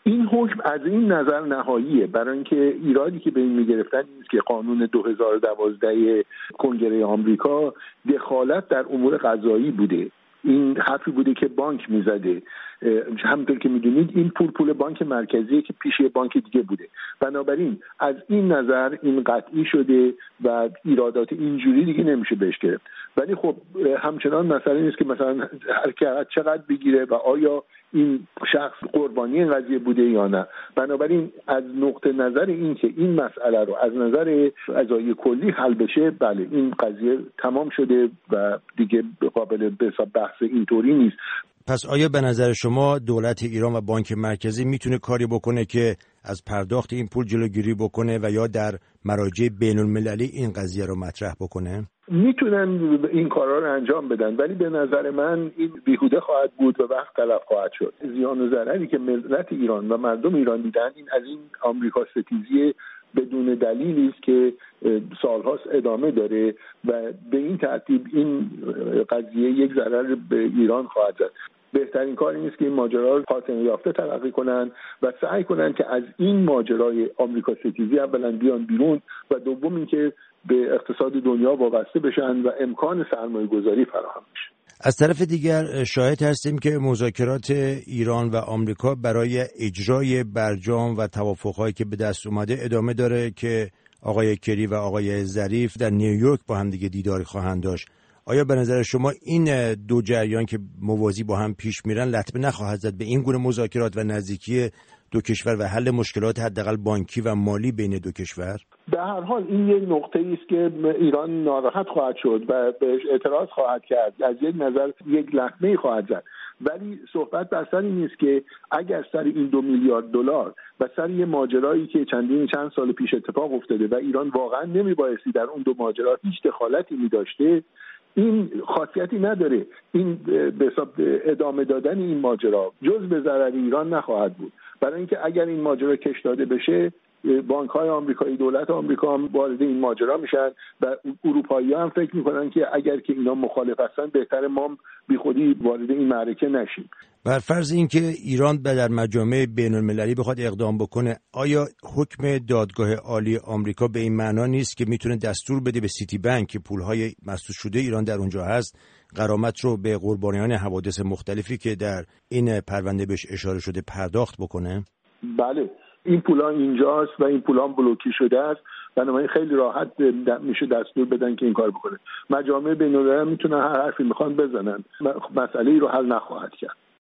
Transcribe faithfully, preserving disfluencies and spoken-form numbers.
این حکم از این نظر نهاییه، برای اینکه ایرادی که به این میگرفتن این است که قانون دو هزار و دوازده کنگره آمریکا دخالت در امور قضایی بوده. این حرفی بوده که بانک میزده. همونطور که میدونید این پول پول بانک مرکزیه که پیش بانک دیگه بوده. بنابراین از این نظر این قطعی شده و ایرادات اینجوری دیگه نمیشه بهش گرفت. ولی خب همچنان مسئله نیست که مثلا هر کی چقدر بگیره و آیا این شخص قربانی این قضیه بوده یا نه. بنابراین از نقطه نظر این که این مسئله رو از نظر قضایی کلی حل بشه، بله این قضیه تمام شده و دیگه قابل بحث اینطوری نیست. پس آیا به نظر شما دولت ایران و بانک مرکزی میتونه کاری بکنه که از پرداخت این پول جلوگیری بکنه و یا در مراجع بین المللی این قضیه رو مطرح بکنه؟ میتونن این کارا رو انجام بدن، ولی به نظر من این بیهوده خواهد بود و وقت تلف خواهد شد. زیان و ضرری که ملت ایران و مردم ایران دیدن این از این آمریکا ستیزی بدون دلیلی است که سالهاست ادامه داره و به این ترتیب این قضیه یک ضرر به ایران خواهد زد. بهترین کار این است که این ماجرا رو خاتمه یافته تلقی کنن و سعی کنن که از این ماجرای آمریکا ستیزی اولا بیان بیرون و دوم اینکه به اقتصاد دنیا وابسته بشن و امکان سرمایه گذاری فراهم بشه. از طرف دیگر شاهد هستیم که مذاکرات ایران و آمریکا برای اجرای برجام و توافقهایی که به دست اومده ادامه داره که آقای کری و آقای ظریف در نیویورک با هم دیگه دیداری خواهند داشت. آیا به نظر شما این دو جریان که موازی با هم پیش میرن لطمه نخواهد زد به این گونه مذاکرات و نزدیکی دو کشور و حل مشکلات حداقل بانکی و مالی بین دو کشور؟ به هر حال این یک نقطه‌ای است که ایران ناراحت خواهد شد و بهش اعتراض خواهد کرد، از یک نظر یک لطمه‌ای خواهد زد. ولی صحبت بر سر این است که اگر سر این دو میلیارد دلار و سر یه ماجرایی که چندین چند سال پیش اتفاق افتاده و ایران واقعا نمیبایستی در اون دو ماجرا هیچ دخالتی می‌داشته، این خاصیتی نداره. این به حساب ادامه دادن این ماجرا جز به ضرر ایران نخواهد بود، برای اینکه اگر این ماجرا کش داده بشه بانک‌های آمریکایی، دولت آمریکا هم وارد این ماجرا میشن و اروپایی‌ها هم فکر میکنن که اگر که اینا مخالف هستن بهتره ما بیخودی وارد این معرکه نشیم. بر فرض اینکه ایران در مجامع بین‌المللی بخواد اقدام بکنه، آیا حکم دادگاه عالی آمریکا به این معنا نیست که میتونه دستور بده به سیتی بانک که پول‌های مسدود شده ایران در اونجا هست غرامت رو به قربانیان حوادث مختلفی که در این پرونده بهش اشاره شده پرداخت بکنه؟ بله، این پولان اینجاست و این پولان بلوکی شده است، بنابراین خیلی راحت میشه دستور بدن که این کار بکنه. مجامع بین‌المللی میتونن هر حرفی میخوان بزنن، مسئله ای رو حل نخواهد کرد.